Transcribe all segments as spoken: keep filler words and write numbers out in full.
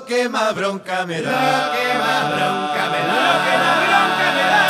que más bronca me da. Lo que más bronca me da. Lo que más bronca me da.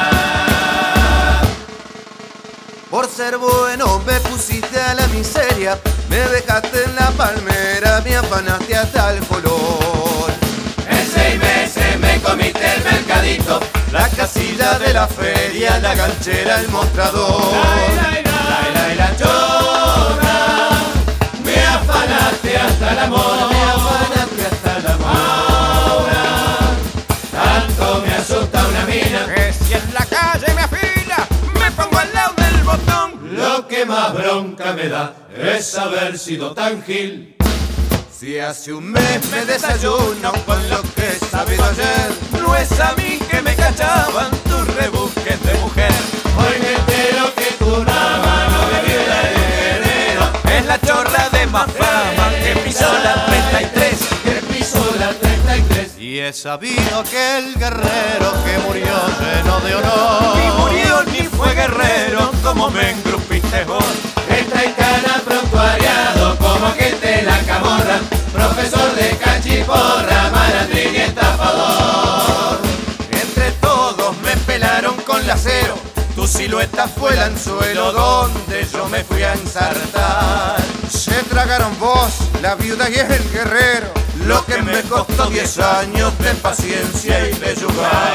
Por ser bueno me pusiste a la miseria, me dejaste en la palmera, me afanaste hasta el color. En seis meses me comiste el mercadito, La casilla de la feria, la ganchera, el mostrador. la y la y la chorra, me afanaste hasta el amor. Me afanaste hasta el amor. Ahora, tanto me asusta una mina, Que si en la calle me afila, me pongo al lado del botón. lo que más bronca me da es haber sido tan gil. Si hace un mes me desayuno con lo que he sabido ayer, no es a mí que me cachaban tus rebusques de mujer. Hoy me entero que tu rama no me viuda de guerrero, Es la chorra de más fama que pisó la treinta y tres. que pisó la treinta y tres. Y he sabido que el guerrero que murió lleno de honor, Ni murió ni fue guerrero como me engrupiste vos. Está en cana prontuariado como que te la camorra, profesor de cachiporra, malandrín y estafador. entre todos me pelaron con lacero, tu silueta fue el anzuelo donde yo me fui a ensartar. Se tragaron vos, la viuda y el guerrero, lo que me costó diez años de paciencia y de yugar.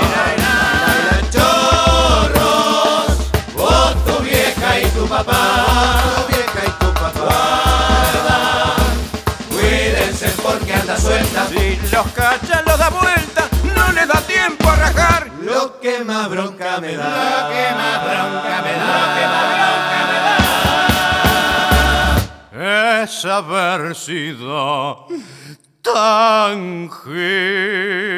Chorros, vos, tu vieja y tu papá, Tu vieja y tu papá, guarda, cuídense porque anda suelta. Si los cachan los da vuelta, no les da tiempo a rajar. lo que más bronca me da. Lo que más bronca me da, lo que más bronca me da. Es haber sido tan gil.